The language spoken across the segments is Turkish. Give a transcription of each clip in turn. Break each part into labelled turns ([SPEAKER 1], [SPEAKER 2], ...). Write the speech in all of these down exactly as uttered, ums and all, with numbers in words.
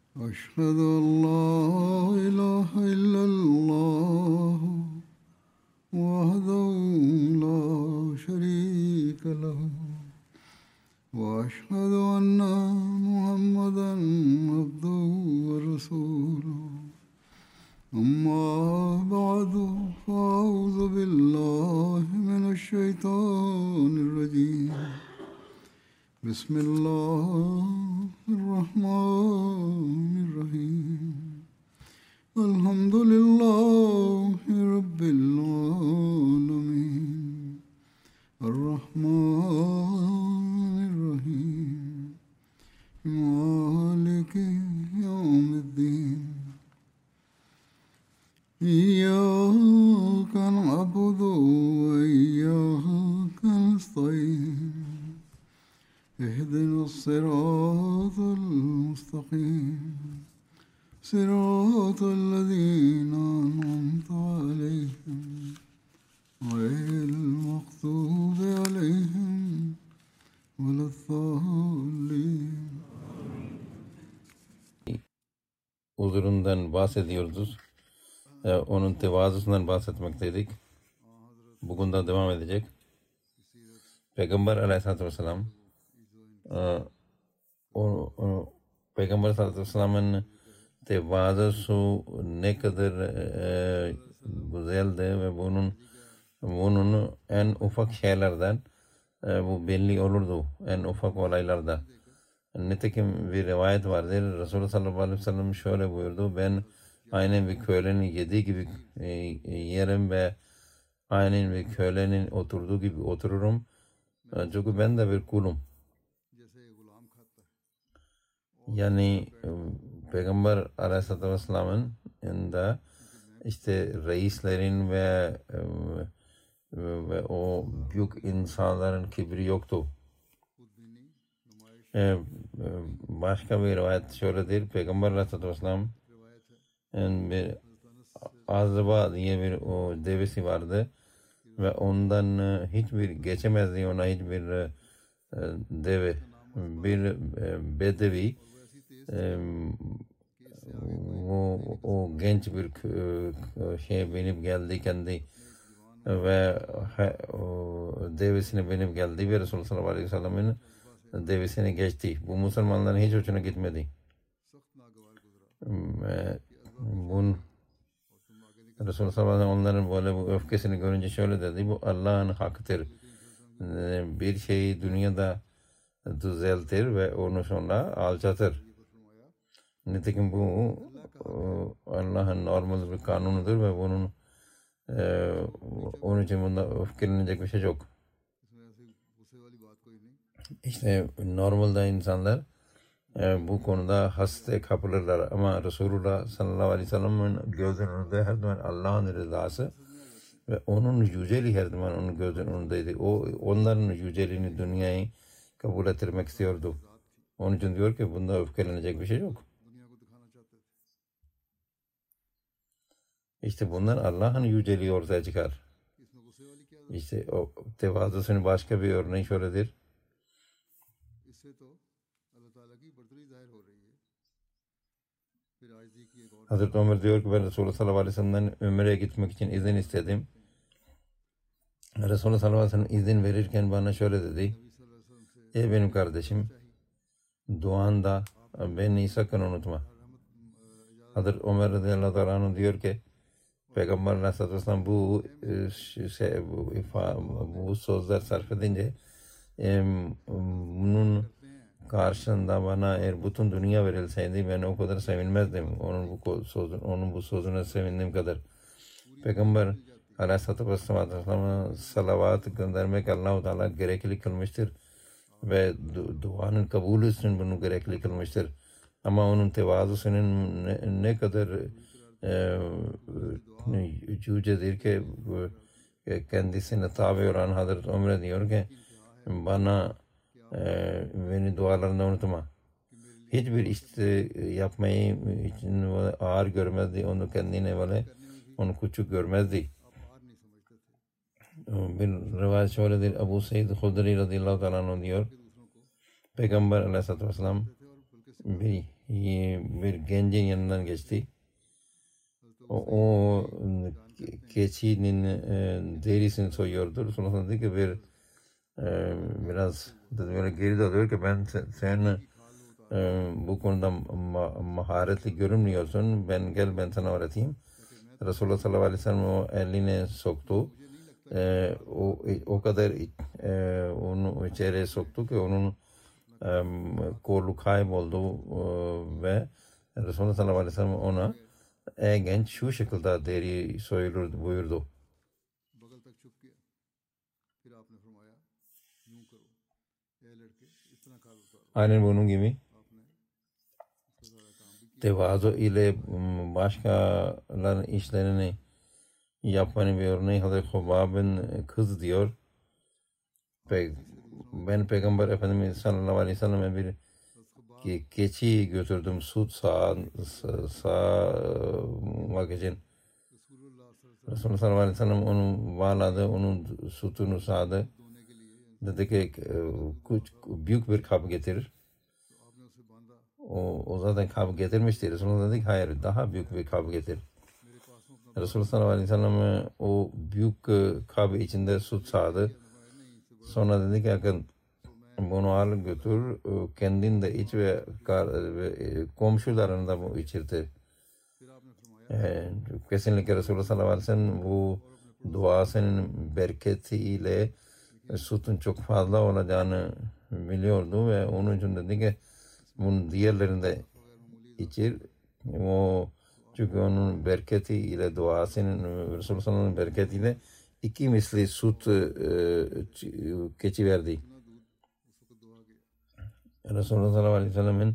[SPEAKER 1] أشهد أن لا إله إلا الله وحده لا شريك له وأشهد أن محمدا عبده ورسوله أما بعد فأعوذ بالله من الشيطان الرجيم بسم الله الرحمن الرحيم الحمد لله رب العالمين الرحمن الرحيم مالك يوم الدين إياك نعبد وإياك نستعين اهدنا الصراط المستقيم صراط الذين أنعمت عليهم غير المغضوب عليهم ولا الضالين.
[SPEAKER 2] Huzurundan bahsediyoruz. Ee, onun tevazusundan bahsetmekteydik. Bugün de devam edecek. Peygamber Aleyhisselatü Vesselam e, o, o, Peygamber Aleyhisselatü Vesselam'ın tevazusu ne kadar e, güzeldi ve bunun bunun en ufak şeylerden e, bu belli olurdu. En ufak olaylarda. Nitekim bir rivayet vardır. Resulullah sallallahu aleyhi ve sellem şöyle buyurdu. Ben aynen bir kölenin yediği gibi e, yerim ve aynen bir kölenin oturduğu gibi otururum. E, çünkü ben de bir kulum. Yani e, Peygamber Aleyhisselatü Vesselam'ın yanında işte reislerin ve e, ve o büyük insanların kibri yoktu. Ee, başka bir rivayet şöyledir. Peygamber Aleyhisselatü Vesselam yani bir Azra diye bir o devesi vardı ve ondan e, hiçbir geçemezdi ona hiçbir e, deve. Bir e, bedevi e, o, o genç bir e, şey binip geldi kendi ve he, o devesine binip geldi ve Resulullah sallallahu aleyhi ve sellem'in devesine geçti. Bu Müslümanların hiç hoşuna gitmedi. Ve bunun Resulullah sallallahu aleyhi ve sellem onların böyle bu öfkesini görünce şöyle dedi. Bu Allah'ın hakkıdır. Bir şeyi dünyada düzeltir ve onu sonra alçatır. Nitekim bu Allah'ın normal bir kanunudur ve bunun e, onun için bunda öfkelenecek bir şey yok. İşte normalde insanlar e, bu konuda hasta kapılırlar ama Resulullah sallallahu aleyhi ve sellem'in gözünün önünde her zaman Allah'ın rızası ve onun yüceliği her zaman onun gözünün önündeydi. O onların yüceliğini dünyayı kabul ettirmek istiyordu. Onun için diyor ki bunda öfkelenecek bir şey yok. İşte bundan Allah'ın yüceliği ortaya çıkar. İşte o tevazusunun başka bir örneği şöyledir. Hazreti Ömer diyor ki ben Resulullah sallallahu aleyhi ve sellem'den Ömer'e gitmek için izin istedim. Resulullah sallallahu aleyhi ve sellem izin verirken bana şöyle dedi. Ey benim kardeşim, duanda beni sakın unutma. Hazreti Ömer radıyallahu anh diyor ki Peygamber aleyhisselatü vesselam bu şey, bu, bu sözler sarf edince bunun karşında bana eğer bütün dünya verilseydi ben o kadar sevinmezdim. Onun bu sözün, onun bu sözüne sevindiğim kadar. Peygamber Aleyhisselatü Vesselam'a salavat göndermek Allah-u Teala gerekli kılmıştır ve du- duanın kabulü için bunu gerekli kılmıştır. Ama onun tevazusunun ne, ne kadar e, yücedir ki e, kendisine tabi olan Hazreti Ömer diyor ki bana e, beni dualarında unutma. Hiçbir işte yapmayı için ağır görmezdi. Onu kendine böyle onu küçük görmezdi. Bir rivayet şöyledir. Ebu Seyyid Hudri radıyallahu ta'ala anh diyor. Peygamber aleyhissalatü vesselam bir bir gencin yanından geçti. O, o keçinin e, derisini soyuyordu. Sonra dedi ki bir e, biraz dedi böyle geri dönüyor ki ben sen, sen e, bu konuda ma maharetli görünmüyorsun. Ben gel ben sana öğreteyim. Resulullah sallallahu aleyhi ve sellem o eline soktu. E, o, o kadar e, onu içeri soktu ki onun e, kolu kayboldu e, ve Resulullah sallallahu aleyhi ve sellem ona ey genç şu şekilde deri soyulur buyurdu. Aynen bunun gibi tevazu ile başkalarının işlerini yapmanın bir örneği Hazreti Hubab'ın kız diyor. Pe ben Peygamber Efendimiz sallallahu aleyhi ve sellem'e bir ke keçi götürdüm süt sağ sağmak için. Resulullah sallallahu aleyhi ve sellem onu bağladı, onun sütünü sağdı. Dedi ki büyük bir kap getirir. O, o zaten kap getirmişti. Resulullah dedi ki hayır daha büyük bir kap getir. Resulullah sallallahu aleyhi ve sellem o büyük kap içinde süt sağdı. Sonra dedi ki akın bunu al götür kendin de iç ve komşularını da bu içirtir. E, kesinlikle Resulullah sallallahu aleyhi ve sellem bu duasının bereketiyle sütün çok fazla olacağını biliyordu ve onun için dedi ki bunun diğerlerinde içir. O çünkü onun bereketiyle duasının Resulullah sallallahu aleyhi ve sellem bereketiyle iki misli süt e, keçi verdi. Resulullah sallallahu aleyhi ve sellem'in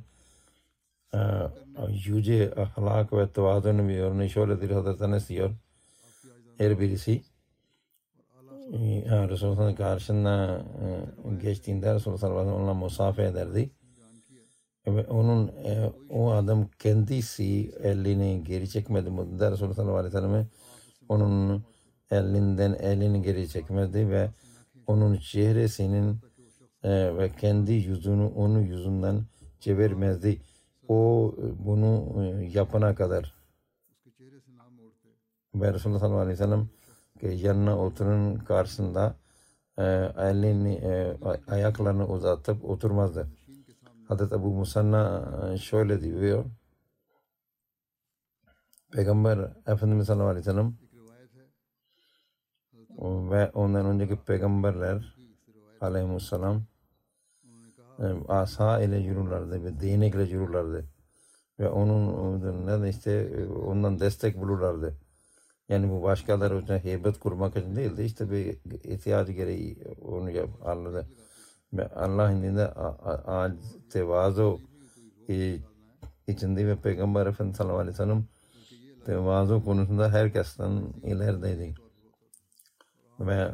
[SPEAKER 2] yüce ahlak ve tevazunun bir örneği şöyledir. Hazreti Enes diyor. Her birisi Resulullah'ın karşısına geçtiğinde Resulullah sallallahu aleyhi ve sellem onunla musafe ederdi. Ve onun o adam kendisi elini geri çekmedi. Resulullah sallallahu aleyhi ve sellem onun elinden elini geri çekmedi ve onun çehresinin e, ve kendi yüzünü onun yüzünden çevirmezdi. O bunu e, yapana kadar. Ve Resulullah sallallahu aleyhi ve sellem yanına oturun karşısında e, elini e, ayaklarını uzatıp oturmazdı. Hazreti Ebu Musanna şöyle diyor. Peygamber Efendimiz sallallahu aleyhi ve sellem ve ondan önceki peygamberler aleyhisselam asa ile yürürlerdi ve değnekle yürürlerdi ve onun ne işte ondan destek bulurlardı. Yani bu başkaları için heybet kurmak için değildi. İşte bir ihtiyacı gereği onu yap, anladı. Ve Allah indinde tevazu içinde ve Peygamber Efendimiz sallallahu aleyhi ve sellem tevazu konusunda herkesten ilerideydi. Ve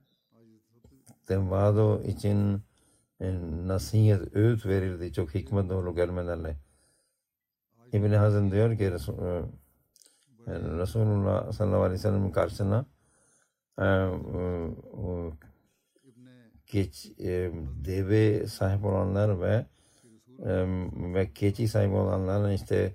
[SPEAKER 2] tevazu için nasihat, öğüt verirdi çok hikmet dolu kelimelerle. İbn Hazm diyor ki Resulullah sallallahu aleyhi ve sellem'in karşısına geç deve sahip olanlar ve ve keçi sahip olanların işte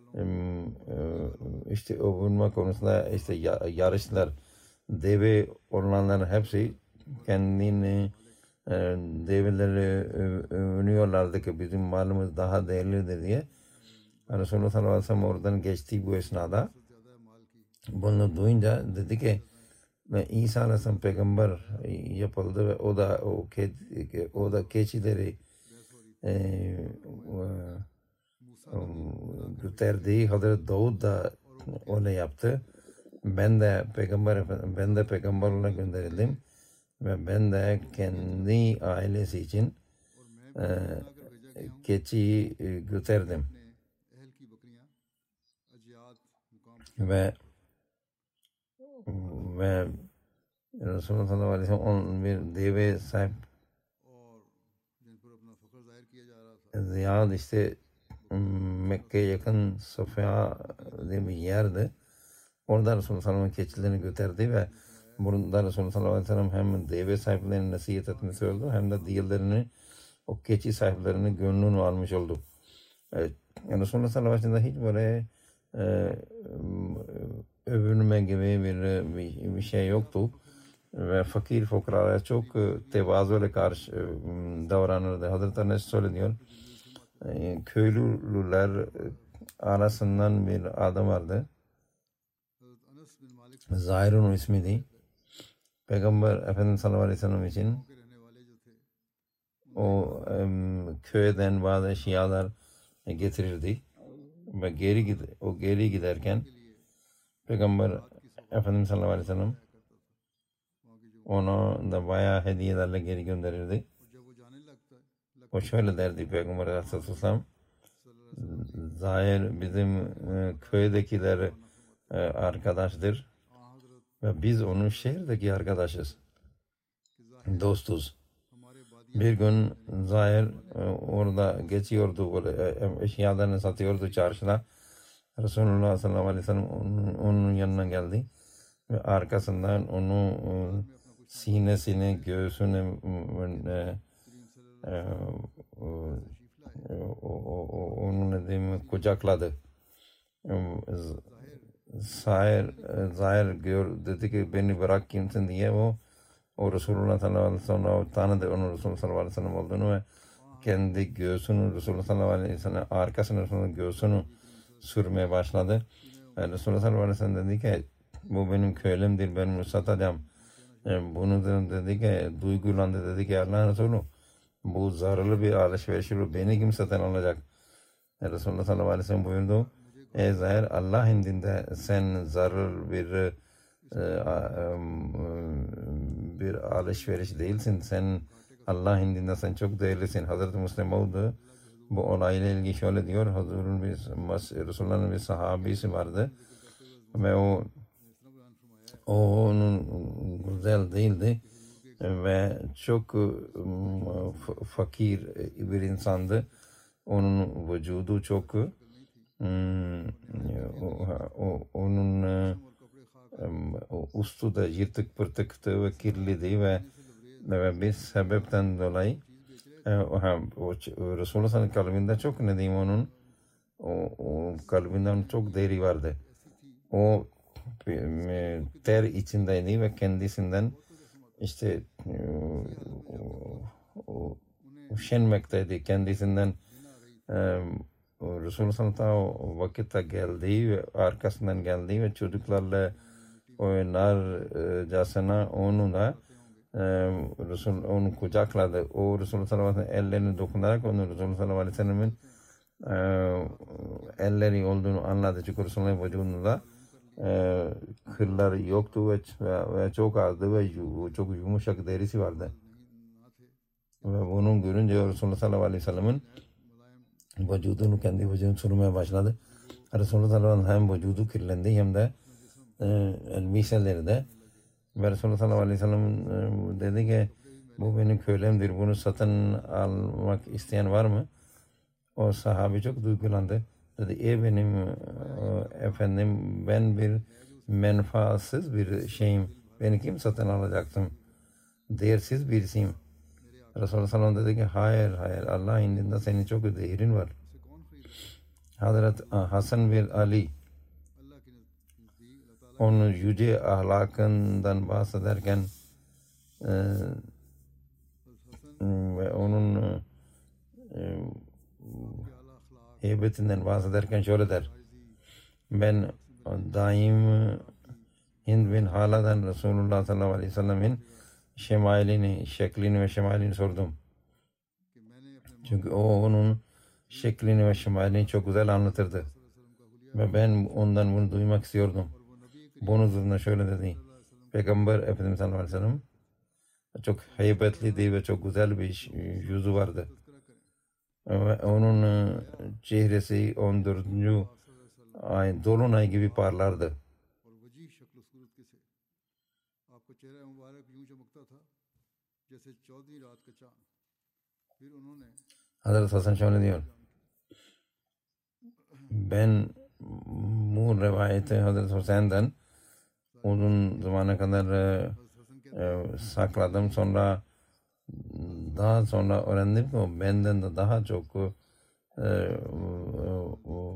[SPEAKER 2] işte övünme konusunda işte yarışlar deve olanların hepsi kendini develeri övünüyorlardı ki bizim malımız daha değerlidir diye. Resulullah sallallahu aleyhi ve sellem oradan geçti bu esnada. Bunu duyunca dedi ki İsa aleyhisselam peygamber yapıldı ve o da o, ke, o da keçileri e, götürdü. Hazreti Davud da öyle yaptı. Ben de peygamber ben de peygamber olarak gönderildim ve ben de kendi ailesi için e, keçiyi götürdüm. Ve ve Resulullah sallallahu aleyhi ve sellem bir deve sahip Ziyad işte Mekke'ye yakın Sofya diye bir yerdi. Orada Resulullah sallallahu aleyhi ve sellem keçilerini götürdü ve burada Resulullah sallallahu aleyhi ve sellem hem deve sahiplerine nasihat etmesi oldu hem de diğerlerini o keçi sahiplerinin gönlünü almış oldu. Evet, Resulullah sallallahu aleyhi ve sellem hiç böyle e, övünme gibi bir, bir, bir şey yoktu. Ve fakir fukaraya çok e, tevazuyla karşı e, davranırdı. Hazreti Enes söylüyor. E, köylüler e, arasından bir adam vardı. Zahir'un ismiydi. Peygamber Efendimiz sallallahu aleyhi ve sellem için o e, köyden bazı eşyalar getirirdi. Ve geri gid o geri giderken Peygamber Efendimiz sallallahu aleyhi ve sellem onu da bayağı hediyelerle geri gönderirdi. O şöyle derdi Peygamber Aleyhisselam, Zahir bizim e, köydekiler e, arkadaştır ve biz onun şehirdeki arkadaşız, dostuz. Bir gün Zahir e, orada geçiyordu, böyle e, eşyalarını satıyordu çarşıda. Resulullah sallallahu aleyhi ve sellem onun, onun yanına geldi ve arkasından onu e, sinesine, göğsüne e, e, onun ne diyeyim kucakladı. Zahir, Zahir gör, dedi ki beni bırak kimsin diye o o Resulullah sallallahu aleyhi ve sellem tanıdı onun Resulullah sallallahu aleyhi ve sellem olduğunu ve kendi göğsünü Resulullah sallallahu aleyhi ve sellem arkasını Resulullah'ın göğsünü sürmeye başladı. Ve Resulullah sallallahu aleyhi ve sellem dedi ki bu benim köylümdür, ben bunu satacağım. Yani bunu dedi ki duygulandı, dedi ki Allah Resulü bu zararlı bir alışveriş olur, beni kim satın alacak? Yani Resulullah sallallahu aleyhi ve sellem buyurdu, ey Zahir, Allah indinde sen zarar bir bir alışveriş değilsin, sen Allah indinde sen çok değerlisin. Hazreti Müslim oldu. Bu olayla ilgili şöyle diyor, Hazır'ın bir Resulullah'ın bir sahabisi vardı ve o o onun güzel değildi ve çok fakir bir insandı. Onun vücudu çok onun üstü de yırtık pırtıktı ve kirliydi ve ve bir sebepten dolayı o Resulullah'ın kalbinde çok ne diyeyim onun o, o kalbinden çok değeri vardı. O ter içindeydi ve kendisinden işte üşenmekteydi. Kendisinden Resulullah o vakitte geldi ve arkasından geldi ve çocuklarla oynarcasına onu da Resul onu kucakladı. O Resulullah sallallahu aleyhi ve sellem ellerini dokunarak onu Resulullah sallallahu aleyhi ve sellem'in elleri olduğunu anladı. Çünkü Resulullah'ın vücudunda kılları yoktu ve, ve çok azdı ve çok yumuşak derisi vardı. Ve bunu görünce Resulullah sallallahu aleyhi ve sellem'in vücudunu kendi vücudunu sürmeye başladı. Resulullah sallallahu aleyhi ve sellem hem vücudu kirlendi hem de elbiseleri de. Ve Resulullah sallallahu aleyhi ve sellem dedi ki bu benim kölemdir, bunu satın almak isteyen var mı? O sahabi çok duygulandı. Dedi ey benim efendim, ben bir menfaatsız bir şeyim, beni kim satın alacaktım? Değersiz birisiyim. Resulullah sallallahu aleyhi ve sellem dedi ki hayır hayır, Allah indinde senin çok değerin var. Hazret Hasan bin Ali onun yüce ahlakından bahsederken e, ve onun e, heybetinden bahsederken şöyle der. Ben daim Hind bin Hala'dan Resulullah sallallahu aleyhi ve sellem'in şemailini, şeklini ve şemailini sordum. Çünkü o onun şeklini ve şemailini çok güzel anlatırdı. Ve ben ondan bunu duymak istiyordum. Bunun üzerine şöyle dedi. Peygamber Efendimiz sallallahu aleyhi ve sellem çok heybetliydi ve çok güzel bir yüzü vardı. Ve onun çehresi on dördüncü ay dolunay gibi parlardı. Hazreti Hasan şöyle diyor. Ben bu rivayeti Hazreti Hüseyin'den uzun zamana kadar e, e, sakladım. Sonra daha sonra öğrendim ki o benden de daha çok e,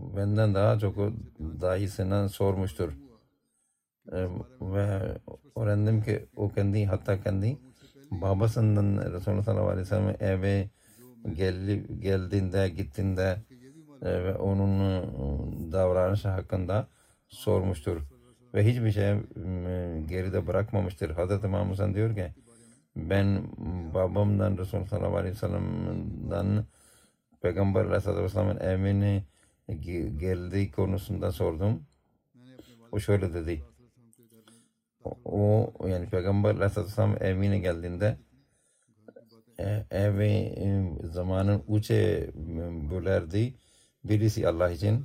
[SPEAKER 2] benden daha çok o dayısından sormuştur. E, ve öğrendim ki o kendi hatta kendi babasından Resulullah sallallahu aleyhi ve sellem eve geldi, geldiğinde gittiğinde e, ve onun e, davranışı hakkında sormuştur. Ve hiçbir şey e, geride bırakmamıştır. Hazreti Mahmud Hasan diyor ki ben babamdan Resulullah sallallahu aleyhi ve sellem'den Peygamber aleyhissalatü vesselam'ın evine geldiği konusunda sordum. O şöyle dedi. O yani Peygamber aleyhissalatü vesselam evine geldiğinde e, evi e, zamanın üçe bölerdi. Birisi Allah için,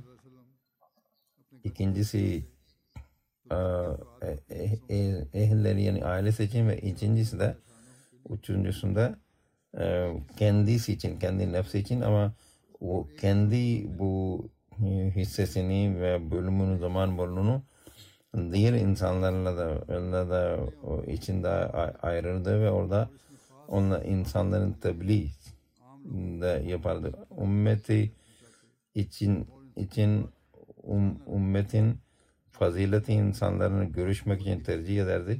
[SPEAKER 2] ikincisi e, e, ehilleri yani ailesi için ve ikincisi de üçüncüsünde e, kendisi için, kendi nefsi için ama o kendi bu hissesini ve bölümünü, zaman bölümünü diğer insanlarla da, da içinde ayırırdı ve orada onunla insanların tebliğ de yapardı. Ümmeti için için um, ümmetin fazileti insanların görüşmek için tercih ederdi.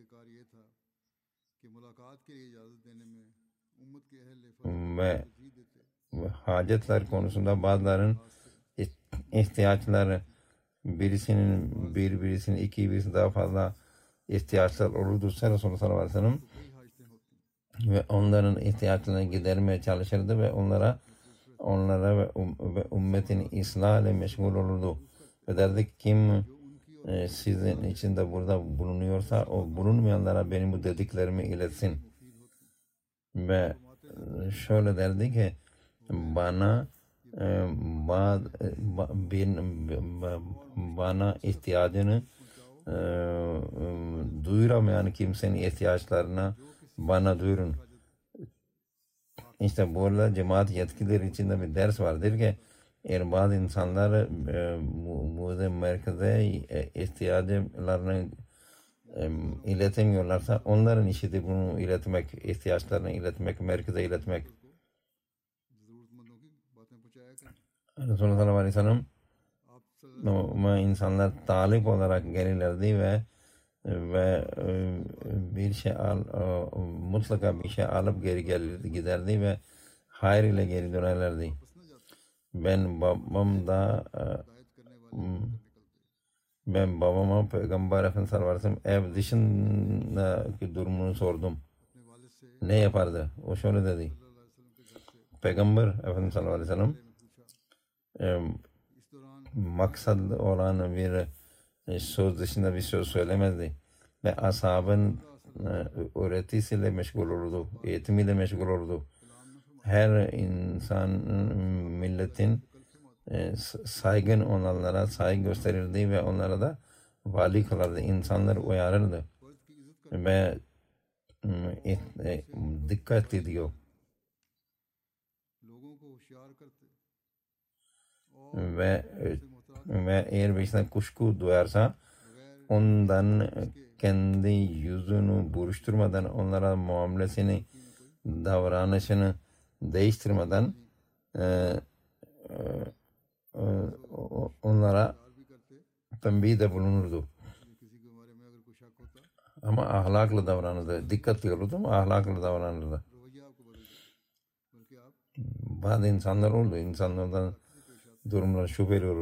[SPEAKER 2] Ve, ve hacetler konusunda bazıların ihtiyaçları birisinin bir birisinin iki birisinin daha fazla ihtiyaçlar olurdu. Resulullah sallallahu aleyhi ve sellem ve onların ihtiyaçlarını gidermeye çalışırdı ve onlara onlara ve, um, ve ümmetin ıslah ile meşgul olurdu. Ve derdi ki kim e, sizin içinde burada bulunuyorsa o bulunmayanlara benim bu dediklerimi iletsin. Ve şöyle derdi ki bana e, ba, ba, bin, ba, bana ihtiyacını e, duyuramayan kimsenin ihtiyaçlarına bana duyurun. İşte burada cemaat yetkilileri içinde bir ders vardır ki eğer bazı insanlar e, bu merkeze e, ihtiyaçlarını e, iletemiyorlarsa onların işi de bunu iletmek, ihtiyaçlarını iletmek, merkeze iletmek. Resulullah sallallahu aleyhi ve sellem ama insanlar talip olarak gelirlerdi ve ve bir şey al, mutlaka bir şey alıp geri gelirdi, giderdi ve hayır ile geri dönerlerdi. Ben babam da ben babama Peygamber Efendimiz sallallahu aleyhi ve sellem ev dışındaki durumunu sordum. Ne yapardı? O şöyle dedi. Peygamber Efendimiz sallallahu aleyhi ve sellem e, maksat olan bir e, söz dışında bir söz söylemezdi. Ve ashabın e, öğretisiyle meşgul olurdu, eğitimiyle meşgul olurdu. Her insan, milletin e, saygın olanlara saygı gösterirdi ve onlara da vali kılardı. İnsanları uyarırdı. Ve e, e, dikkat ediyor. Ve ve eğer birisinden kuşku duyarsa ondan kendi yüzünü buruşturmadan, onlara muamelesini, davranışını değiştirmeden e, e, onlara tembih de bulunurdu. Ama ahlaklı davranırdı. Dikkatli olurdu ama ahlaklı davranırdı. Bazı insanlar oldu. İnsanlardan durumlar şüpheli olur.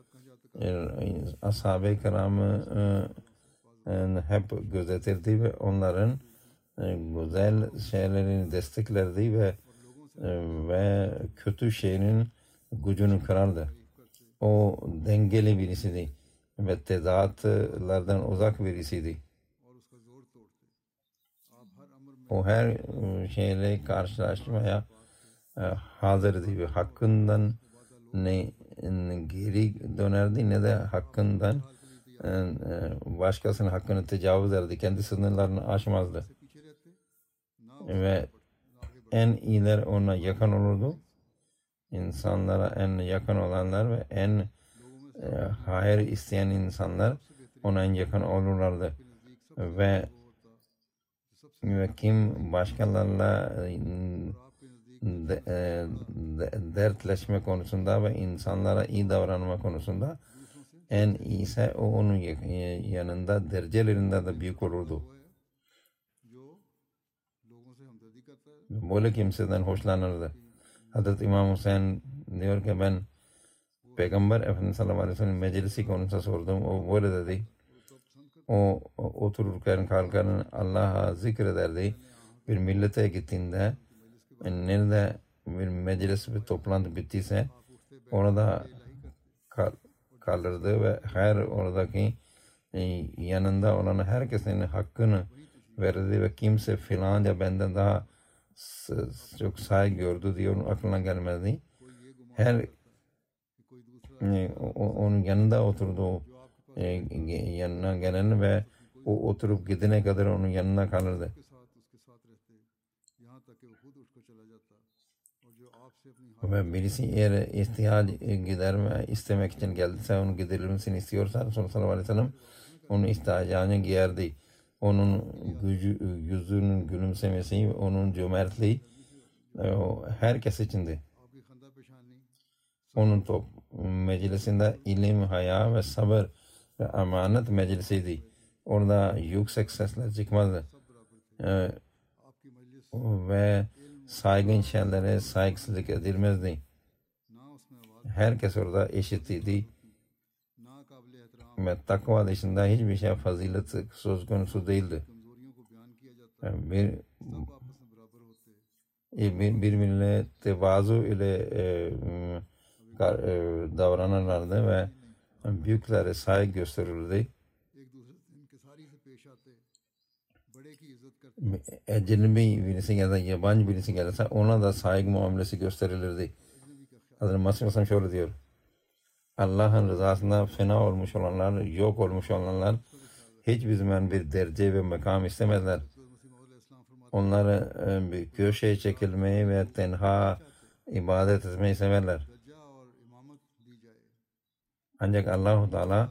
[SPEAKER 2] Ashab-ı kiramı e, e, hep gözetirdi ve onların e, güzel şeylerini desteklerdi ve e, ve kötü şeyin gücünü kırardı. O dengeli birisiydi ve tezatlardan uzak birisiydi. O her şeyle karşılaşmaya e, hazırdı ve hakkından ne geri dönerdi ne de hakkından başkasının hakkını tecavüz ederdi. Kendi sınırlarını aşmazdı. Ve en iyiler ona yakın olurdu. İnsanlara en yakın olanlar ve en e, hayır isteyen insanlar ona en yakın olurlardı. Ve, ve kim başkalarıyla de, e, de, dertleşme konusunda ve insanlara iyi davranma konusunda en iyisi o onun yanında derecelerinde de büyük olurdu. Böyle kimseden hoşlanırdı. Hazreti İmam Hüseyin diyor ki ben Peygamber Efendimiz sallallahu aleyhi ve sellem meclisi konusunda sordum. O böyle dedi. O otururken kalkarken Allah'a zikrederdi. Bir millete gittiğinde nerede bir meclis bir toplantı bittiyse orada kal, kalırdı ve her oradaki yanında olan herkesin hakkını verirdi ve kimse filanca benden daha çok saygı gördü diye onun aklına gelmezdi. Her onun yanında oturdu yanına gelen ve o oturup gidene kadar onun yanına kalırdı. Ve birisi eğer ihtiyaç giderme istemek için geldiyse onu giderilmesini istiyorsa Resulullah sallallahu aleyhi ve sellem onun ihtiyacını giyerdi. Onun gücü, yüzünün gülümsemesi, onun cömertliği herkes içindi. Onun top, meclisinde ilim, haya ve sabır ve emanet meclisiydi. Orada yüksek sesler çıkmazdı. Ee, ve saygın şeylere saygısızlık edilmezdi. Herkes orada eşittiydi. Ve takva dışında hiçbir şey fazilet söz konusu değildi. Yani bir, bir, birbirine tevazu ile e, e, davranırlardı ve büyüklere saygı gösterirdi. Ecnebi birisi ya da yabancı birisi gelirse ona da saygı muamelesi gösterilirdi. Hazreti Mesih Mesih şöyle diyor. Allah'ın rızasında fena olmuş olanlar, yok olmuş olanlar hiçbir zaman bir derece ve makam istemezler. Onları bir köşeye çekilmeyi ve tenha ibadet etmeyi severler. Ancak Allah-u Teala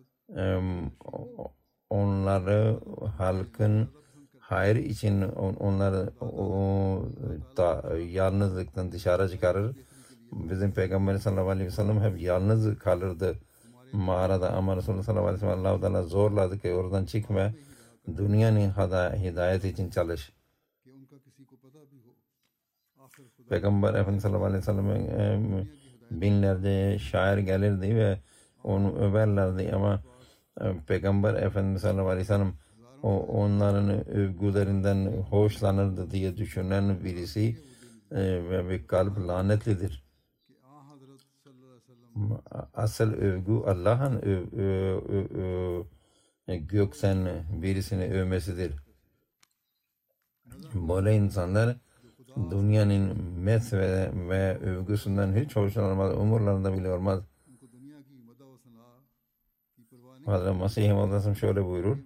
[SPEAKER 2] onları halkın hayır için onları o, da, yalnızlıktan dışarı çıkarır. Bizim Peygamber sallallahu aleyhi ve sellem hep yalnız kalırdı mağarada ama Resulullah sallallahu aleyhi ve sellem Allah-u Teala zorladı ki oradan çıkma, dünyanın hidayet için çalış. Peygamber Efendimiz sallallahu aleyhi ve sellem binlerce şair gelirdi ve onu överlerdi ama Peygamber Efendimiz sallallahu aleyhi ve sellem o onların övgülerinden hoşlanırdı diye düşünen birisi ve bir kalp lanetlidir. Asıl övgü Allah'ın gökten birisini övmesidir. Böyle insanlar dünyanın met ve, ve övgüsünden hiç hoşlanmaz, umurlarında bile olmaz. Hazreti Mesih Maud şöyle buyurur.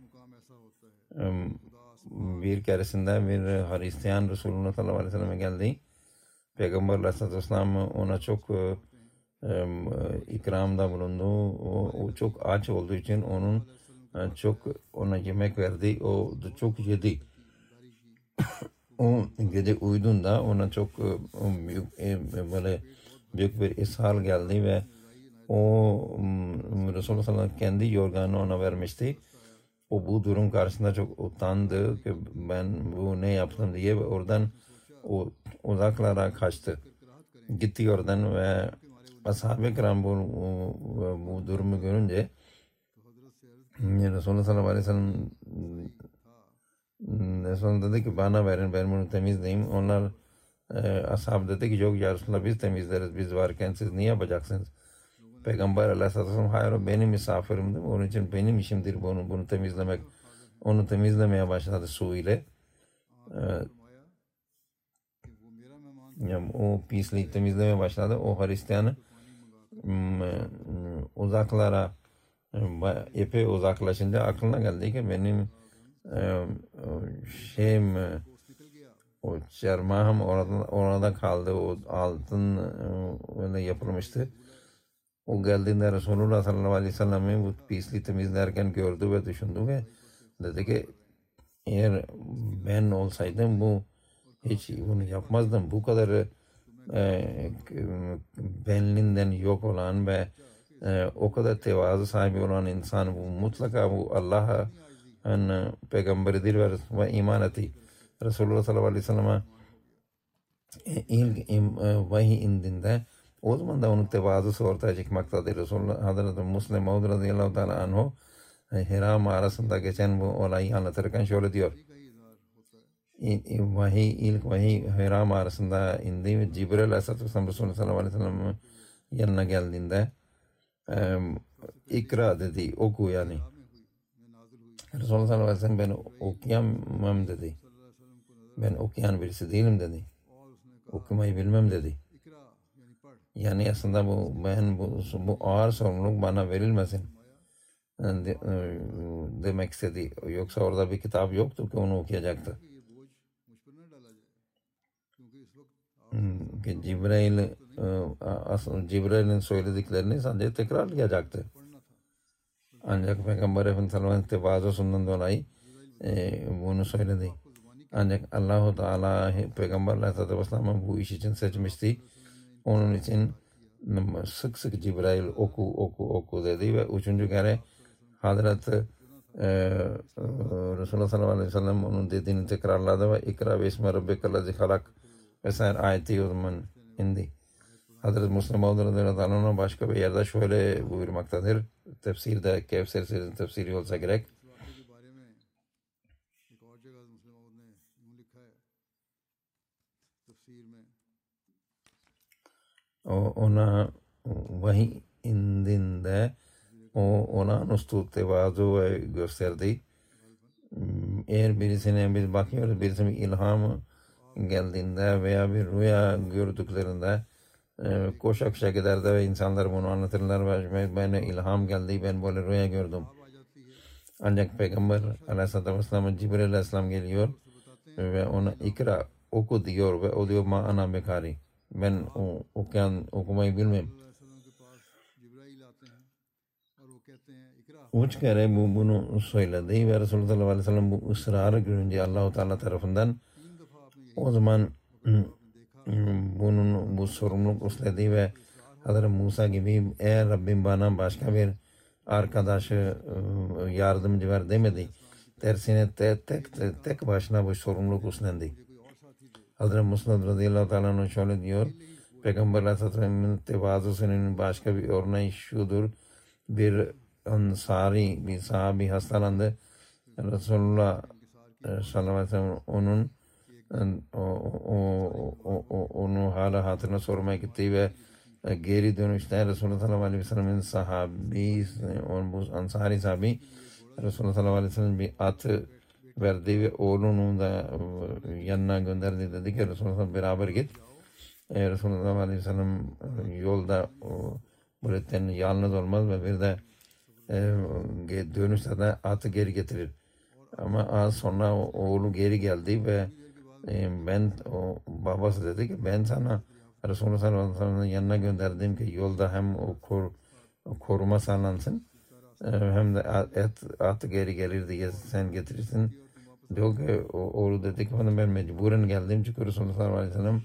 [SPEAKER 2] Bir keresinde bir Hristiyan Resulullah sallallahu aleyhi ve sellem'e geldi. Peygamber aleyhissalatü vesselam ona çok um, ikramda bulundu. O, o çok aç olduğu için onun çok ona yemek verdi. O da çok yedi. O gece uyuduğunda ona çok um, büyük, böyle büyük bir ishal geldi ve o um, Resulullah sallallahu aleyhi ve sellem kendi yorganını ona vermişti. O bu durum karşısında çok utandı ki ben bu ne yaptım diye ve oradan o uzaklara kaçtı. Gitti oradan ve ashab-ı kiram bu, bu, bu durumu görünce Resulullah sallallahu aleyhi ve sellem Resulullah dedi ki bana verin ben bunu temizleyeyim. Onlar e, ashab dedi ki yok ya Resulullah biz temizleriz biz varken siz niye yapacaksınız? Peygamber aleyhisselatü vesselam hayır o benim misafirimdir. Onun için benim işimdir bunu, bunu temizlemek. Onu temizlemeye başladı su ile. Ee, yani o pisliği temizlemeye başladı. O Hristiyanı uzaklara epey uzaklaşınca aklına geldi ki benim e, şeyim o çarmağım orada, orada kaldı. O altın öyle yapılmıştı. O geldiğinde Resulullah sallallahu aleyhi ve sellem'i bu pisliği temizlerken gördü ve düşündü ve dedi ki eğer ben olsaydım bu hiç bunu yapmazdım. Bu kadar e, benliğinden yok olan ve e, o kadar tevazu sahibi olan insan bu mutlaka bu Allah'ın peygamberidir ve, ve iman etti. Resulullah sallallahu aleyhi ve sellem'e ilk im, vahiy indinde o zaman da onun tevazusu ortaya çıkmaktadır. Resulullah Hazreti Müslim Maud radıyallahu teala anhu Hira mağarasında geçen bu olayı anlatırken şöyle diyor. Vahiy, ilk vahiy Hira mağarasında indi ve Cibril aleyhisselatü vesselam Resulullah sallallahu aleyhi ve sellem'in yanına geldiğinde e, ikra dedi, oku yani. Resulullah sallallahu aleyhi ve sellem ben okuyamam dedi. Ben okuyan birisi değilim dedi. Okumayı bilmem dedi. Yani aslında bu ben bu, bu ağır sorumluluk bana verilmesin de, demek istedi. Yoksa orada bir kitap yoktu ki onu okuyacaktı. Cibrail Cibril'in söylediklerini sadece tekrarlayacaktı. Ancak Peygamber Efendimiz sallallahu aleyhi ve sellem tevazusundan dolayı e, bunu söyledi. Ancak Allah-u Teala Peygamber aleyhisselatü vesselam'ı bu iş için seçmişti. Onun için sık sık Cibrail oku oku oku dedi ve üçüncü kere Hazreti e, Resulullah sallallahu aleyhi ve sellem onun dediğini tekrarladı ve ikra ve ismi rabbikellezi halak vesaire ayeti o zaman indi. Hazreti Müslim Maud radıyallahu anh'a başka bir yerde şöyle buyurmaktadır. Tefsirde Kevser Suresinin tefsiri olsa gerek. O ona vahiy indinde o ona nasıl tevazu ve gösterdi. Eğer birisine biz bakıyoruz, birisine ilham geldiğinde veya bir rüya gördüklerinde e, koşa koşa giderdi ve insanlar bunu anlatırlar ve bana ilham geldi, ben böyle rüya gördüm. Ancak Peygamber aleyhisselatü vesselam Cibril aleyhisselam geliyor ve ona ikra oku diyor ve o diyor ma ana bekari. Ben o, okuyan, okumayı bilmem. Üç kere bu, bunu söyledi ve Resulullah sallallahu aleyhi ve sellem bu ısrarı görünce Allah-u Teala tarafından o zaman bunun bu sorumluluk üstledi ve Hazreti Musa gibi eğer Rabbim bana başka bir arkadaşı yardımcı ver demedi. Tersine tek, tek, tek, tek başına bu sorumluluk üstlendi. Hazreti Musa radıyallahu teala şöyle diyor. Peygamber aleyhisselamın tevazusunun başka bir örneği şudur. Bir ansari, bir sahabi hastalandı. Resulullah sallallahu aleyhi ve sellem onun o, o, o, o, onu hala hatırına sormaya gitti ve geri dönüşte Resulullah sallallahu aleyhi ve sellem'in sahabi, on bu ansari sahabi Resulullah sallallahu aleyhi ve sellem bir atı verdi ve oğlunu da yanına gönderdi, dedi ki Resulullah beraber git. E, Resulullah sallallahu aleyhi ve sellem yolda böyleten yalnız olmaz ve bir de e, dönüşte de atı geri getirir. Ama az sonra oğlu geri geldi ve e, ben o babası dedi ki ben sana Resulullah sallallahu aleyhi ve sellem'in yanına gönderdim ki yolda hem o kor, koruma sağlansın hem de at, atı geri gelir diye sen getirirsin. Diyor ki oğlu dedi ki ben mecburen geldim çünkü Resulullah sallallahu aleyhi ve sellem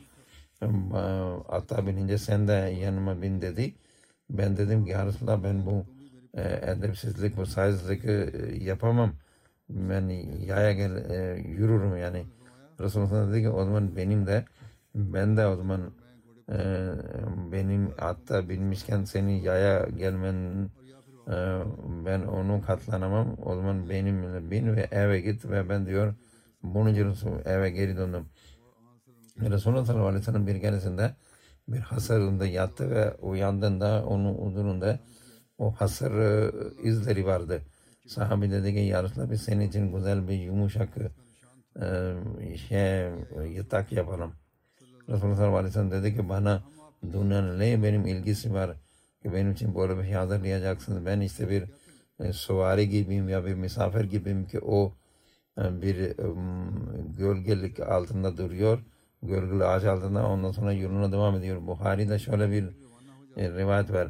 [SPEAKER 2] ata binince sen de yanıma bin dedi. Ben dedim ki ya Resulullah ben bu e, edepsizlik, bu saygısızlık e, yapamam. Ben yaya gel e, yürürüm yani. Resulullah dedi ki o zaman benim de ben de o zaman e, benim atta binmişken seni yaya gelmen e, ben onu katlanamam. O zaman benimle bin ve eve git ve ben diyor bunun için eve geri döndüm. Resulullah sallallahu aleyhi ve sellem bir keresinde bir hasırında yattı ve uyandığında onun udurunda o hasır izleri vardı. Sahabi dedi ki ya Resulallah biz senin için güzel bir yumuşak e, şey yatak yapalım. Resulullah sallallahu aleyhi ve sellem dedi ki bana dünyanın ne benim ilgisi var ki benim için böyle bir şey hazırlayacaksınız. Ben işte bir e, suvari gibiyim ya bir misafir gibiyim ki o e, bir e, gölgelik altında duruyor. Gölgeli ağaç altında ondan sonra yoluna devam ediyor. Buhari'de şöyle bir e, rivayet var.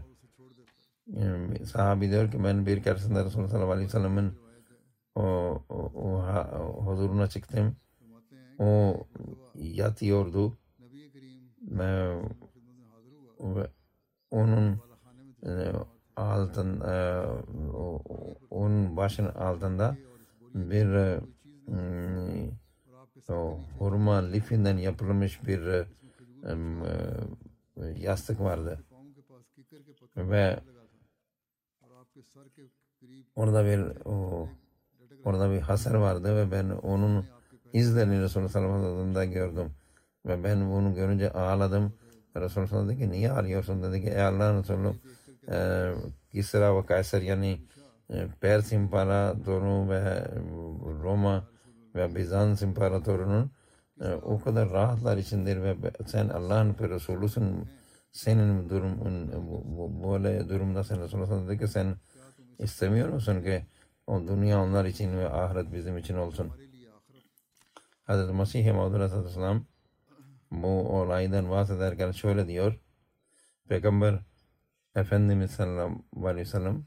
[SPEAKER 2] E, sahabi diyor ki ben bir keresinde Resulullah sallallahu aleyhi ve sellem'in o, o, o, o huzuruna çıktım o yatıyordu. Ve ve onun e, altın e, o- onun başının altında bir e, mm, o hurma lifinden yapılmış bir e, em, e, yastık vardı ve orada bir o, orada bir hasar vardı ve ben onun izlerini Resulullah sallallahu aleyhi ve sellem'de gördüm ve ben bunu görünce ağladım. Resulullah dedi ki niye ağlıyorsun, dedi ki ey Allah'ın Resulü e, Kisra ve Kayser yani e, Pers İmparatoru ve Roma ve Bizans İmparatorunun e, o kadar rahatlar içindir ve sen Allah'ın Resulüsün, senin durumun bu, böyle durumda sen Resulullah dedi ki sen istemiyor musun ki o dünya onlar için ve ahiret bizim için olsun. Hazreti Mesih-i Maud Aleyhisselam bu olaydan bahsederken şöyle diyor. Peygamber Efendimiz sallallahu aleyhi ve sellem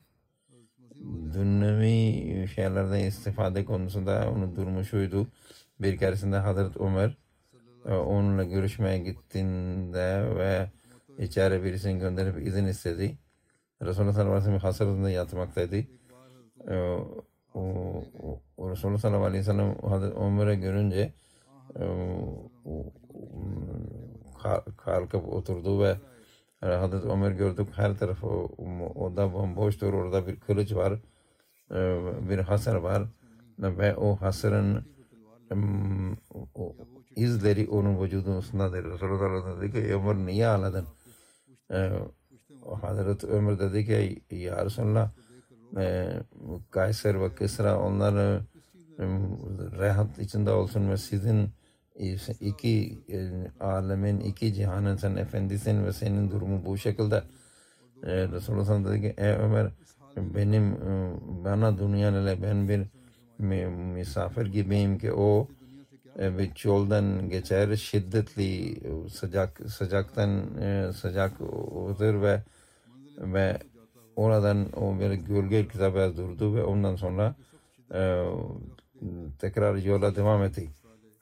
[SPEAKER 2] dünyevi şeylerden istifade konusunda onun durumu şuydu. Bir keresinde Hazreti Ömer onunla görüşmeye gittiğinde ve içeri birisini gönderip izin istedi. Resulullah sallallahu aleyhi ve sellem hasırında yatmaktaydı. O, o, o Resulullah sallallahu aleyhi ve sellem Hazreti Ömer'e görünce kalkıp oturdu ve Hazreti Ömer gördük her tarafı oda bomboştur, orada bir kılıç var, bir hasar var ve o hasarın o izleri onun vücudunun üstündedir. Resulullah dedi ki Ömer niye ağladın? Hazreti Ömer dedi ki ya Resulallah Kayser ve Kisra onlar rahat içinde olsun ve sizin iki alemin, iki cihanın sen efendisin ve senin durumu bu şekilde. Resulullah dedi ki ey Ömer benim bana dünyanın ben bir misafir gibiyim ki o bir yoldan geçer, şiddetli sıcak sıcaktan sıcak odur ve ve oradan o bir gölge kitabı durdu ve ondan sonra e, tekrar yola devam etti.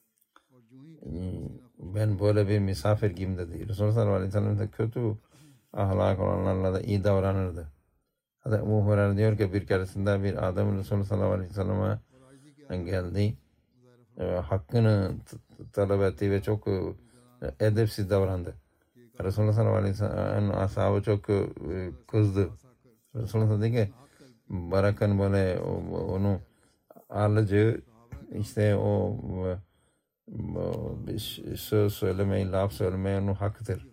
[SPEAKER 2] Ben böyle bir misafir gibiyim dedi. Resulullah sallallahu aleyhi ve sellem de kötü ahlak olanlarla da iyi davranırdı. Hatta Ebu Hureyre diyor ki bir keresinde bir adam Resulullah sallallahu aleyhi ve sellem'e geldi. E, hakkını talep etti ve çok e, edepsiz davrandı. Resulullah sallallahu aleyhi ve sellem ashabı çok e, kızdı. Resulullah dedi ki bırakın böyle onu alıcı işte o bir söz söylemeyi, laf söylemeyi onun hakkıdır.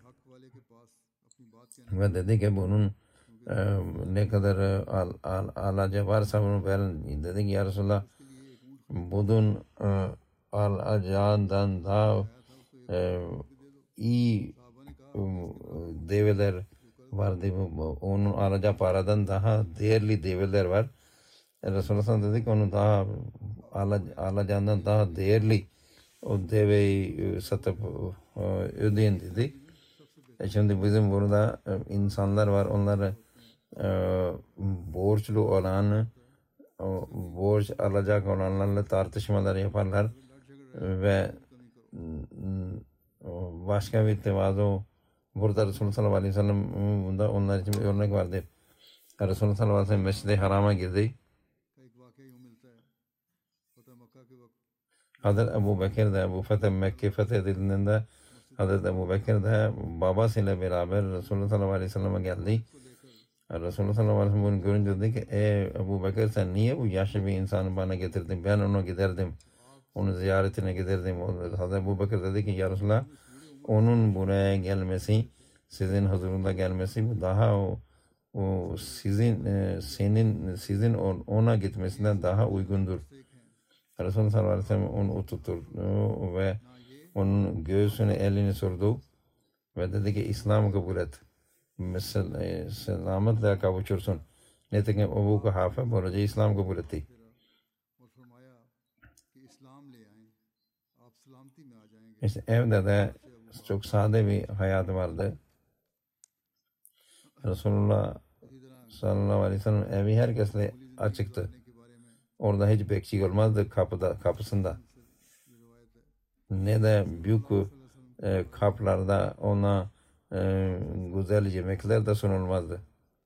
[SPEAKER 2] Ve dedi ki bunun e, ne kadar al, al, alaca varsa bunu verin. Dedi ki ya Resulallah bunun e, alacağından daha e, iyi e, develer vardı. Onun alacağı paradan daha değerli develer var. E, Resulullah dedi ki onu daha alacağından daha değerli o deveyi satıp ödeyin dedi. E şimdi bizim burada insanlar var, onları e, borçlu olan, o, borç alacak olanlarla tartışmalar yaparlar ve başka bir tevazu burada Resulullah sallallahu aleyhi ve sellem bunda onlar için bir örnek vardır. Resulullah sallallahu aleyhi ve sellem Mescid-i Haram'a girdi. Hazreti Ebu Bekir de bu fetih Mekke fethedildiğinde Hazreti Ebu Bekir de babasıyla beraber Resulullah sallallahu aleyhi ve sellem'e geldi. Resulullah sallallahu aleyhi ve sellem bunu görünce dedi ki ey Ebu Bekir sen niye bu yaşlı bir insanı bana getirdin? Ben onu giderdim. Onu ziyaretine giderdim. Hazreti Ebu Bekir dedi ki ya Resulallah onun buraya gelmesi, sizin huzurunda gelmesi daha o, o sizin senin sizin ona gitmesinden daha uygundur. Resulullah sallallahu aleyhi ve sellem onu oturtturdu ve onun göğsüne elini sordu ve dedi ki İslam'ı kabul et. Mesela selametle kavuşursun. Nitekim Ebu Kuhafe böylece İslam kabul etti. İşte evde de çok sade bir hayatı vardı. Resulullah sallallahu aleyhi ve sellem evi herkesle açıktı. Orada hiç bekçi olmazdı kapıda, kapısında. ne de büyük e, kaplarda ona e, güzel yemekler de sunulmazdı.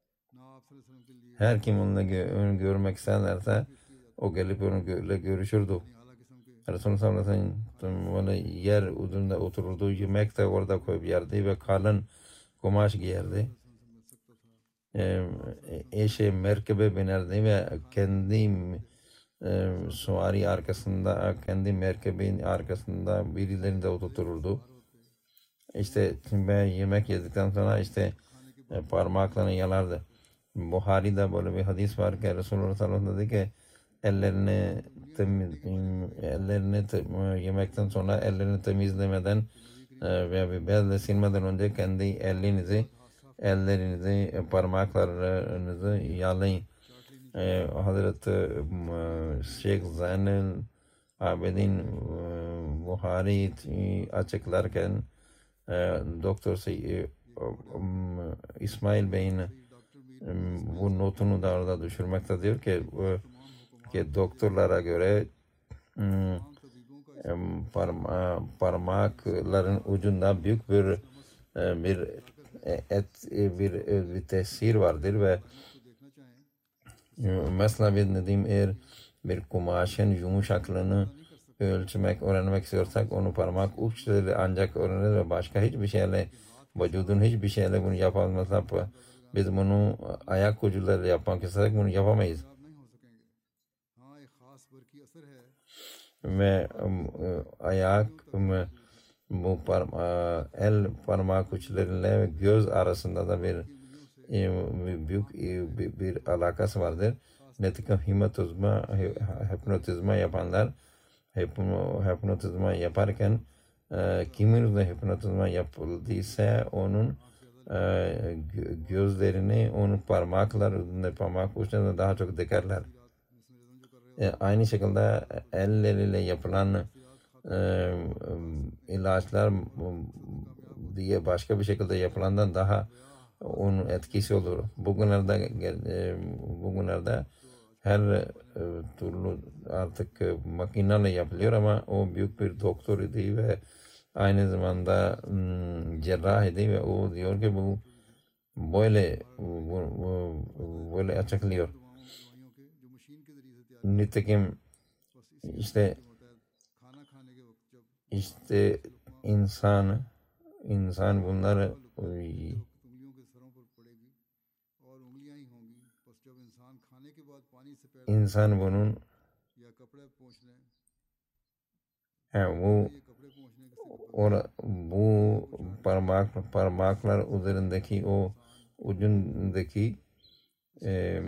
[SPEAKER 2] Her kim onunla gö onu görmek isterse o gelip onu gö görüşürdü. Resulullah sallallahu aleyhi ve sellem böyle yer üzerinde otururdu. Yemek de orada koyup yerdi ve kalın kumaş giyerdi. E, eşe merkebe binerdi ve kendi e, suvari arkasında, kendi merkebin arkasında birilerini de oturturdu. İşte ben yemek yedikten sonra işte e, parmaklarını yalardı. Buhari'de böyle bir hadis var ki Resulullah sallallahu aleyhi ve sellem dedi ki ellerini temiz, ellerini te, yemekten sonra ellerini temizlemeden e, veya bir bezle silmeden önce kendi elinizi ellerinizi e, parmaklarınızı yalayın. E, Hazreti e, Şeyh Zeynel Abidin e, Buhari e, açıklarken e, Doktor Sey- e, um, İsmail Bey'in um, bu notunu da orada düşürmekte diyor ki e, ki doktorlara göre um, um, parma, parmakların ucunda büyük bir e, bir e, et e, bir, e, bir tesir vardır ve e, mesela biz ne diyeyim eğer bir kumaşın yumuşaklığını ölçmek, öğrenmek istiyorsak onu parmak uçları ancak öğrenir ve başka hiçbir şeyle vücudun hiçbir şeyle bunu yapamazsak biz bunu ayak ucularıyla yapmak istersek bunu yapamayız. Ve um, e, ayak um, bu parma, el parmak uçlarıyla ve göz arasında da bir, e, bir büyük e, bir, bir alakası vardır. Nitekim hipnotizma, hipnotizma yapanlar hipno, hipnotizma yaparken e, kimin üzerinde hipnotizma yapıldıysa onun e, gö- gözlerini onun parmaklar üzerinde parmak uçlarında daha çok dikerler. E, aynı şekilde elleriyle yapılan e, ilaçlar diye başka bir şekilde yapılandan daha onun etkisi olur. Bugünlerde e, bugünlerde her e, türlü artık e, makineyle yapılıyor ama o büyük bir doktor idi ve aynı zamanda m, cerrah idi ve o diyor ki bu böyle bu, bu, böyle açıklıyor. Nitekim işte işte insan insan bunları insan bunun he, bu or, bu parmak parmaklar üzerindeki o ucundaki e,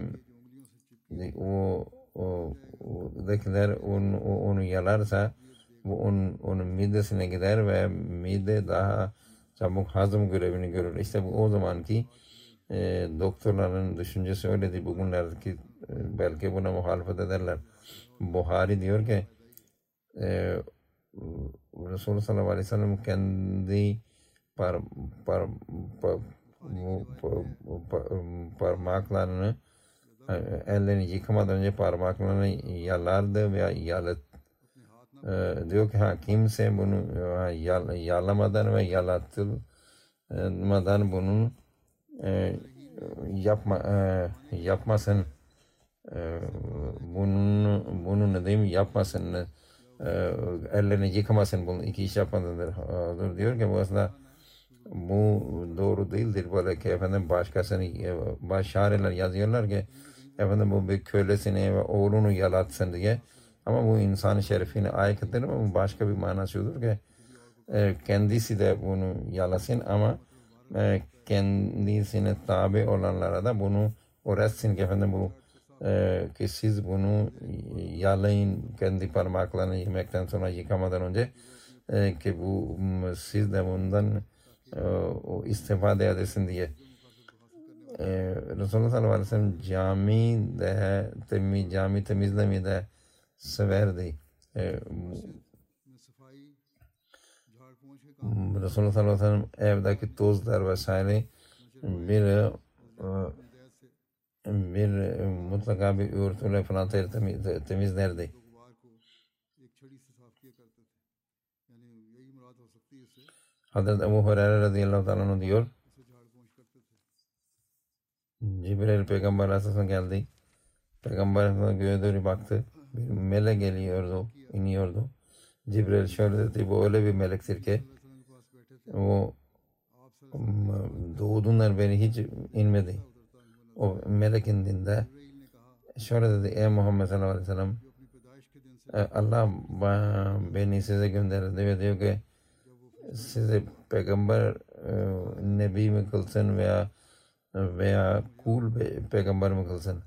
[SPEAKER 2] o o dakiler onu, onu yalarsa bu onun, onun midesine gider ve mide daha çabuk hazım görevini görür. İşte bu o zamanki e, doktorların düşüncesi öyleydi. Bugünlerdeki e, belki buna muhalefet ederler. Buhari diyor ki e, Resulullah sallallahu aleyhi ve sellem kendi par, par, par, par, par, parmaklarını ellerini yıkamadan önce parmaklarını yalardı veya yalat e, diyor ki ha kimse bunu e, yal, yalamadan ve yalatılmadan bunun e, yapma e, yapmasın e, bunun bunu ne diyeyim yapmasın e, ellerini yıkamasın bunu iki iş yapmadıdır diyor ki bu aslında bu doğru değildir böyle ki efendim başkasını başarılar yazıyorlar ki efendim bu bir kölesini ve oğlunu yalatsın diye ama bu insan şerefine aykırıdır ama bu başka bir manası olur ki e, kendisi de bunu yalasın ama e, kendisine tabi olanlara da bunu öğretsin ki efendim bu e, ki siz bunu yalayın kendi parmaklarını yemekten sonra yıkamadan önce e, ki bu siz de bundan e, o istifade edesin diye. E, Resulullah sallallahu aleyhi ve sellem cami de temiz, cami temizlemeyi de severdi. E, Resulullah sallallahu aleyhi ve sellem evdeki tozlar vesaire bir bir mutlaka bir örtüyle falan temizlerdi. Hazreti Ebu Hureyre radıyallahu ta'ala anhu diyor. Cibril Peygamber Aleyhisselam geldi. Peygamber Aleyhisselam göğe doğru baktı. Bir melek geliyordu, iniyordu. Cibril şöyle dedi, bu öyle bir melektir ki o doğduğundan beri hiç inmedi. O melek indiğinde şöyle dedi, ey Muhammed sallallahu aleyhi ve sellem, Allah beni size gönderdi ve diyor ki size peygamber nebi mi kılsın veya veya kul peygamber mi kılsın?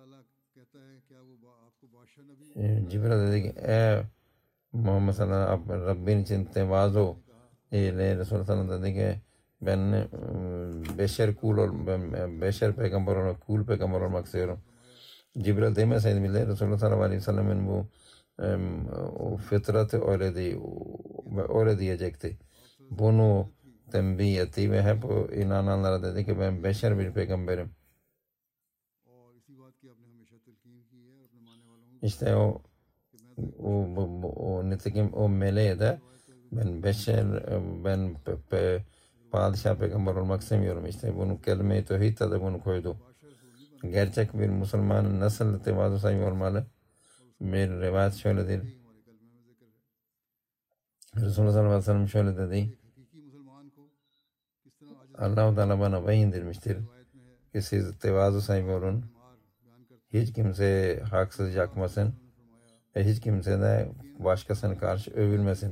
[SPEAKER 2] Cibril dedi ki ey Muhammed sallallahu aleyhi ve sellem, Rabbin için tevazu ile Resulullah dedi ki ben beşer kul ol, ben beşer peygamber olmak, kul peygamber olmak istiyorum. Cibril demeseydi bile Resulullah sallallahu aleyhi ve sellem'in bu o fıtratı öyle, diye, öyle diyecekti. Bunu tembih etti ve hep inananlara dedi ki ben beşer bir peygamberim. İşte o o, o, o nitekim o meleğe de ben beşer, ben pe, pe, padişah peygamber olmak istemiyorum. İşte bunu kelime-i tevhid'de de bunu koydu. Gerçek bir Müslümanın nasıl tevazu sahibi olmalı? Bir rivayet şöyledir. Resulullah sallallahu aleyhi ve sellem şöyle dedi. Allah-u Teala bana vahiy indirmiştir ki siz tevazu sahibi olun. Hiç kimse haksız yakmasın ve hiç kimse de başkasına karşı övülmesin.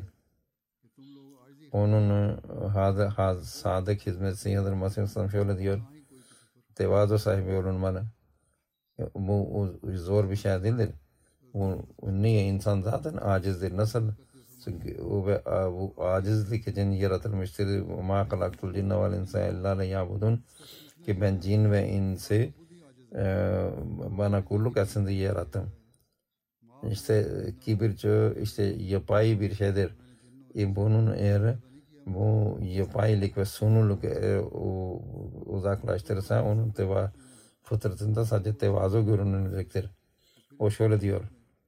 [SPEAKER 2] Onun hazır, hazır, sadık hizmetçisi yadır Mesih şöyle diyor. Tevazu sahibi olunmalı. Bu zor bir şey değildir. Bu, niye insan zaten acizdir. Nasıl? Çünkü o bu acizlik için yaratılmıştır. Ma halaktul cinne vel insa illa liyabudun ki ben cin ve insi e, bana kulluk etsin diye yarattım. İşte kibir çoğu işte yapay bir şeydir. E, bunun eğer bu yapaylık ve sunuluk eğer o, uzaklaştırırsa onun teva, fıtratında sadece tevazu görünecektir. O şöyle diyor.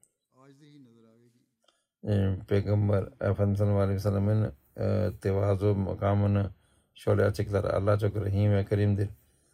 [SPEAKER 2] E, Peygamber Efendimiz sallallahu aleyhi ve sellem'in e, tevazu makamını şöyle açıklar. Allah çok rahim ve kerimdir.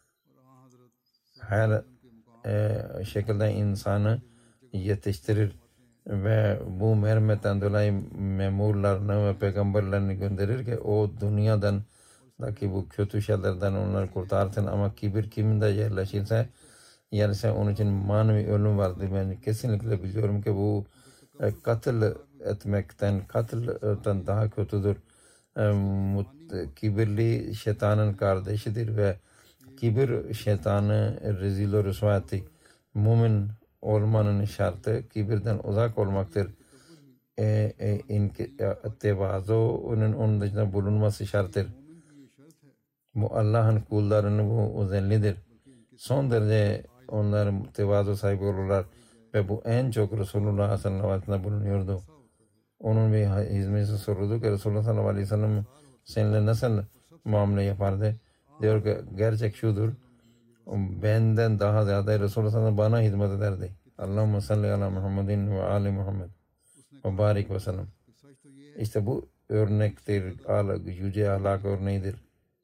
[SPEAKER 2] Her e, şekilde insanı yetiştirir ve bu merhametten dolayı memurlarını ve peygamberlerini gönderir ki o dünyadan daki bu kötü şeylerden onları kurtarsın, ama kibir kiminde yerleşirse yerse onun için manevi ölüm vardır. Ben kesinlikle biliyorum ki bu e, katil etmekten, katilden daha kötüdür. E, mut, kibirli şeytanın kardeşidir ve kibir şeytanı rezil ve rüsva etti. Mümin olmanın şartı kibirden uzak olmaktır. E, e, inki, e, tevazu onun, onun dışında bulunması şarttır. Bu Allah'ın kullarının bu özelliğidir. Son derece onlar tevazu sahibi olurlar ve bu en çok Resulullah sallallahu aleyhi ve sellem bulunuyordu. Onun bir hizmetçisi soruldu ki Resulullah sallallahu aleyhi ve sellem seninle nasıl muamele yapardı? Diyor ki gerçek şudur. Benden daha ziyade Resulullah sallallahu aleyhi ve sellem bana hizmet ederdi. Allahümme salli ala Muhammedin ve ali Muhammed ve barik ve sellem. İşte bu örnektir, yüce ahlak örneğidir.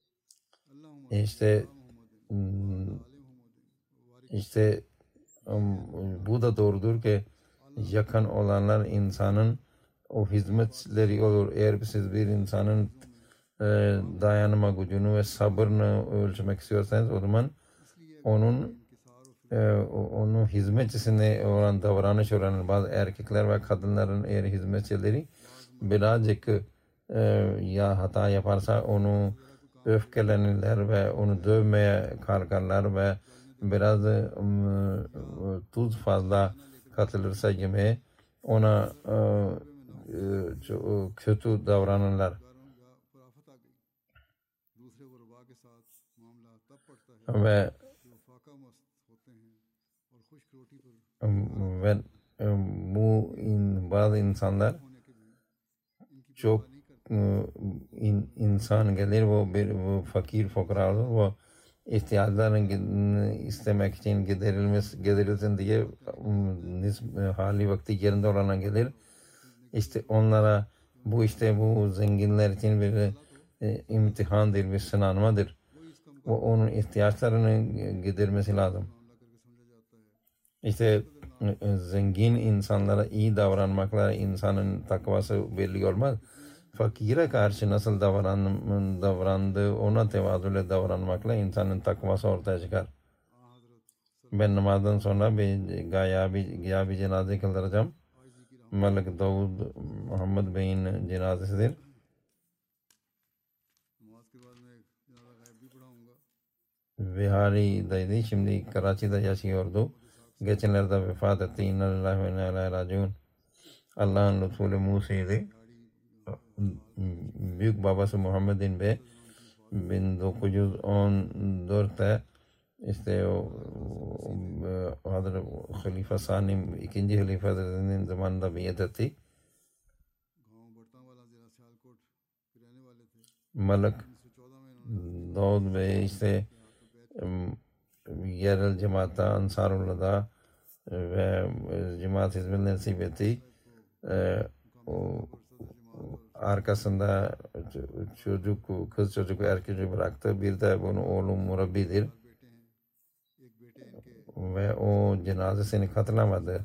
[SPEAKER 2] İşte işte bu da doğrudur ki yakın olanlar insanın o hizmetleri olur. Eğer siz bir insanın e, dayanma gücünü ve sabırını ölçmek istiyorsanız o zaman onun e, onun hizmetçisine olan davranış oranı, bazı erkekler ve kadınların eğer hizmetçileri birazcık e, ya hata yaparsa onu öfkelenirler ve onu dövmeye kalkarlar ve biraz um, tuz fazla katılırsa yemeğe ona uh, uh, kötü davranırlar. Ve um, ve um, bu in, bazı insanlar çok uh, in, insan gelir, bu bir bu fakir fukara olur, bu ihtiyaçlarını istemek için giderilmesi, giderilsin diye um, hali vakti yerinde olana gelir. İşte onlara Bu işte bu zenginler için bir e, imtihandır, bir sınanmadır. O onun ihtiyaçlarını gidermesi lazım. İşte e, zengin insanlara iyi davranmakla insanın takvası belli olmaz. Fakire karşı nasıl davran, davrandığı, ona tevazuyla davranmakla insanın takvası ortaya çıkar. Ben namazdan sonra bir gaya bir, gaya bir cenaze kıldıracağım. Malik Davud Muhammed Bey'in cenazesidir. Bihari'daydı. Şimdi Karachi'de yaşıyordu. Geçenlerde vefat etti. İnna lillahi ve inna ileyhi raciun. Allah'ın lütfuyla Muse'ydi. Büyük babası Muhammed'in Bey bin dokuz yüz on dörtte işte o Hazreti Halife Sani ikinci halifenin zamanında biat etti. Malik Davud Bey işte yerel cemaatte Ansarullah'da ve cemaat hizmetine nasip etti. O arkasında çocuk, kız çocuk, erkek çocuk bıraktı. Bir de bunu oğlum murabbidir. Ve o cenazesini katılamadı.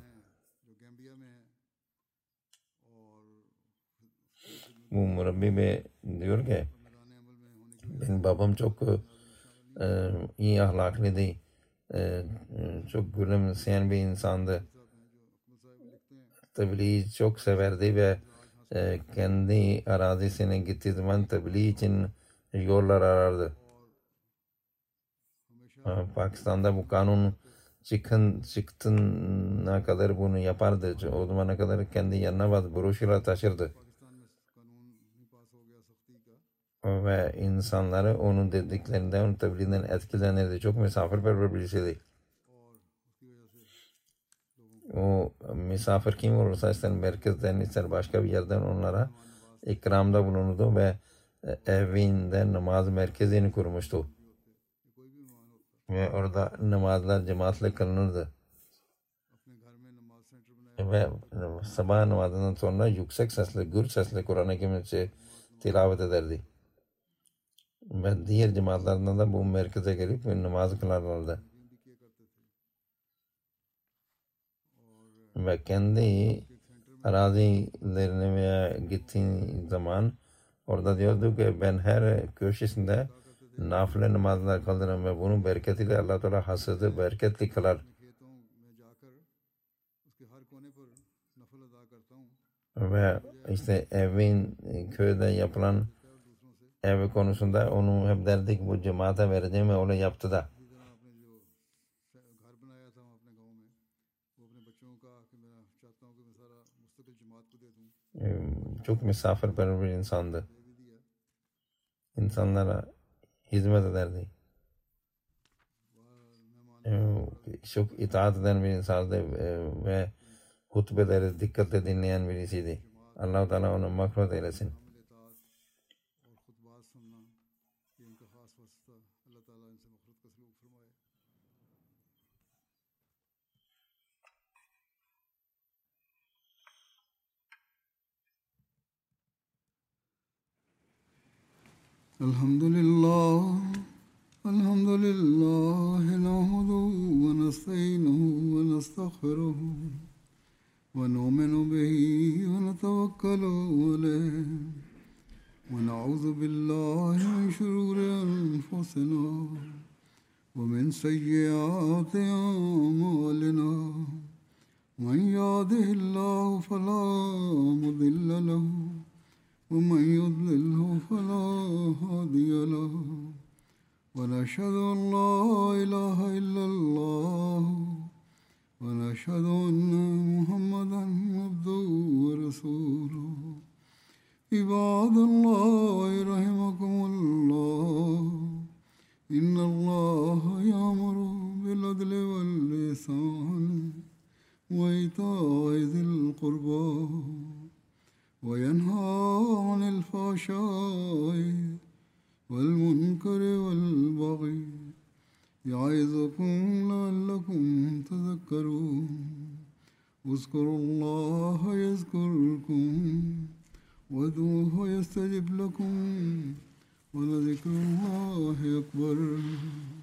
[SPEAKER 2] Bu murabbi bey diyor ki benim babam çok e, iyi ahlaklıydı. E, çok gülümseyen bir insandı. Tebliği çok severdi ve e, kendi arazisine gittiği zaman tebliğ için yollar arardı. E, Pakistan'da bu kanun çıkın çıktığına kadar bunu yapardı. O zamana kadar kendi yanına bazı broşürler taşırdı. Ve insanları onun dediklerinden, onun tebliğinden etkilenirdi. Çok misafirperver birisiydi. O misafir kim olursa ister merkezden ister başka bir yerden onlara ikramda bulunurdu ve evinde namaz merkezini kurmuştu. Ve orada namazlar cemaatle kılınırdı. Ve sabah namazından sonra yüksek sesle, gür sesle Kur'an-ı Kerim'i tilavet ederdi. Ve diğer cemaatlerden de bu merkeze gelip namaz kılarlardı. Ve kendi arazilerine veya gittiği zaman orada diyordu ki ben her köşesinde nafile namazlar kıldırırım ve bunun bereketiyle Allah Teala hasıdı bereketli kılar. Ve işte evin köyde yapılan ev konusunda onu hep derdik bu cemaate vereceğim ve öyle yaptı da. Çok misafirperver bir insandı. İnsanlara hizmet ederdi. Çok itaat eden bir insandı ve hutbeleri dikkatle dinleyen birisiydi. Allah-u Teala onu mağfiret eylesin.
[SPEAKER 1] Elhamdülillah, elhamdülillah, nahmaduhu ve nestainuhu ve nestağfiruhu ve nu'minu bihi ve netevekkalu aleyh ve na'udhu billahi min şururi enfusina ve min seyyiati a'malina. Men yahdihillahu felâ mudille lehu ومن يضلله فلا هادي له ونشهد أن لا إله إلا الله ونشهد أن محمدا عبده ورسوله عباد الله رحمكم الله إن الله يأمر بالعدل والإحسان وإيتاء ذي القربى وينهى عن الفحشاء والمنكر والبغي يعظكم لعلكم تذكرون اذكروا الله يذكركم وادعوه يستجب لكم ولذكر الله أكبر.